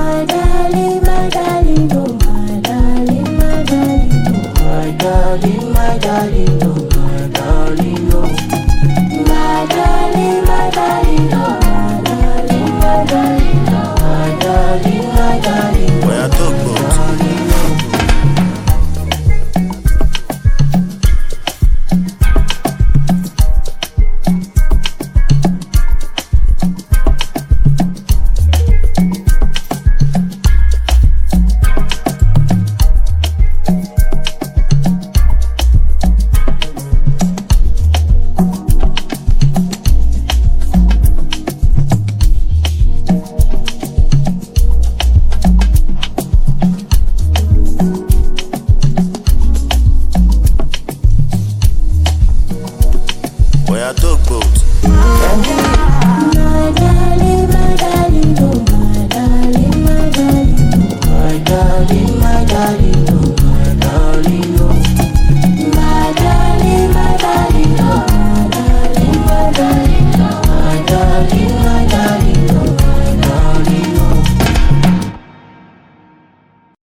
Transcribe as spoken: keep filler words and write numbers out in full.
my darling, my darling, oh my darling, my darling, oh my darling, my darling, oh my darling, oh my darling, my darling, oh my darling, my darling, oh my darling, my darling. Where I talk about. Where I talk about. My darling, my darling, oh my darling, my darling, oh my darling, my darling, oh.